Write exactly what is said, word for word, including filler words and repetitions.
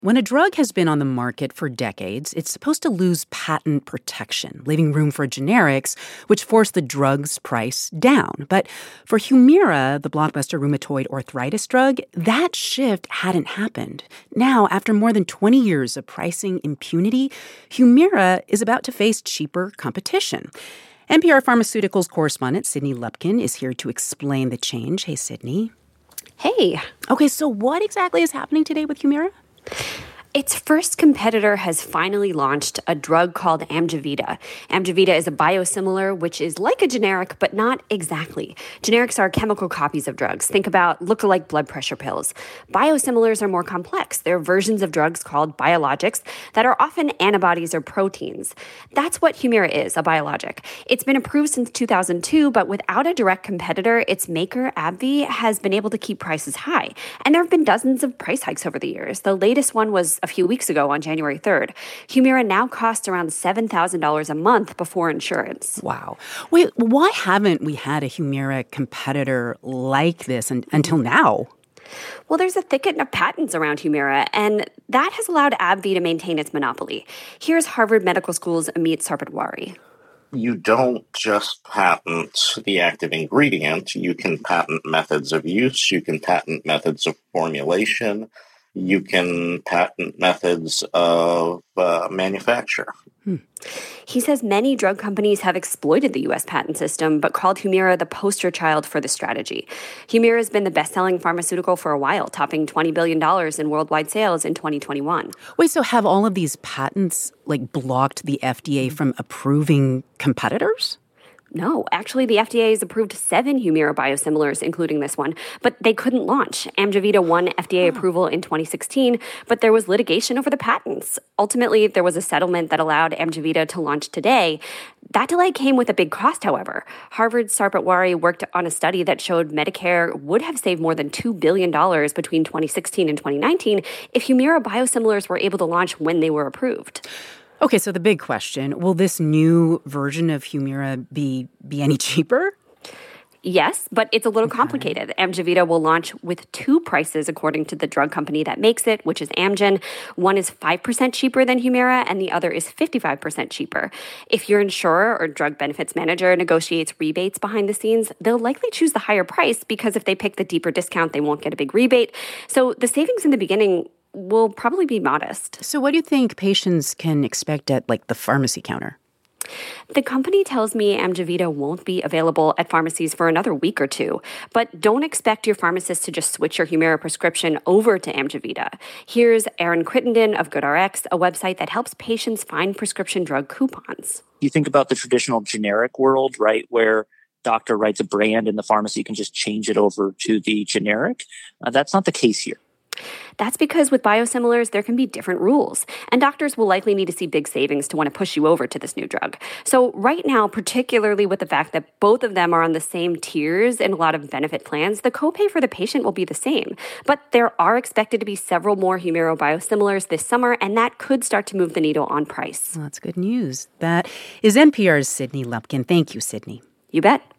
When a drug has been on the market for decades, it's supposed to lose patent protection, leaving room for generics, which force the drug's price down. But for Humira, the blockbuster rheumatoid arthritis drug, that shift hadn't happened. Now, after more than twenty years of pricing impunity, Humira is about to face cheaper competition. N P R Pharmaceuticals correspondent Sydney Lupkin is here to explain the change. Hey, Sydney. Hey. Okay, so what exactly is happening today with Humira? Its first competitor has finally launched a drug called Amjevita. Amjevita is a biosimilar, which is like a generic, but not exactly. Generics are chemical copies of drugs. Think about look-alike blood pressure pills. Biosimilars are more complex. They're versions of drugs called biologics that are often antibodies or proteins. That's what Humira is, a biologic. It's been approved since two thousand two, but without a direct competitor, its maker, AbbVie, has been able to keep prices high. And there have been dozens of price hikes over the years. The latest one was a few weeks ago on January third. Humira now costs around seven thousand dollars a month before insurance. Wow. Wait, why haven't we had a Humira competitor like this un- until now? Well, there's a thicket of patents around Humira, and that has allowed AbbVie to maintain its monopoly. Here's Harvard Medical School's Amit Sarpatwari. You don't just patent the active ingredient. You can patent methods of use. You can patent methods of formulation. You can patent methods of uh, manufacture. Hmm. He says many drug companies have exploited the U S patent system, but called Humira the poster child for the strategy. Humira has been the best-selling pharmaceutical for a while, topping twenty billion dollars in worldwide sales in twenty twenty-one. Wait, so have all of these patents, like, blocked the F D A from approving competitors? No, actually, the F D A has approved seven Humira biosimilars, including this one, but they couldn't launch. Amjevita won F D A oh. approval in twenty sixteen, but there was litigation over the patents. Ultimately, there was a settlement that allowed Amjevita to launch today. That delay came with a big cost, however. Harvard's Sarpatwari worked on a study that showed Medicare would have saved more than two billion dollars between twenty sixteen and twenty nineteen if Humira biosimilars were able to launch when they were approved. Okay, so the big question, will this new version of Humira be be any cheaper? Yes, but it's a little okay. complicated. Amjevita will launch with two prices according to the drug company that makes it, which is Amgen. One is five percent cheaper than Humira, and the other is fifty-five percent cheaper. If your insurer or drug benefits manager negotiates rebates behind the scenes, they'll likely choose the higher price because if they pick the deeper discount, they won't get a big rebate. So the savings in the beginning will probably be modest. So what do you think patients can expect at, like, the pharmacy counter? The company tells me Amjevita won't be available at pharmacies for another week or two, but don't expect your pharmacist to just switch your Humira prescription over to Amjevita. Here's Aaron Crittenden of GoodRx, a website that helps patients find prescription drug coupons. You think about the traditional generic world, right, where doctor writes a brand and the pharmacy can just change it over to the generic. Uh, that's not the case here. That's because with biosimilars, there can be different rules, and doctors will likely need to see big savings to want to push you over to this new drug. So right now, particularly with the fact that both of them are on the same tiers in a lot of benefit plans, the copay for the patient will be the same. But there are expected to be several more Humira biosimilars this summer, and that could start to move the needle on price. Well, that's good news. That is N P R's Sydney Lupkin. Thank you, Sydney. You bet.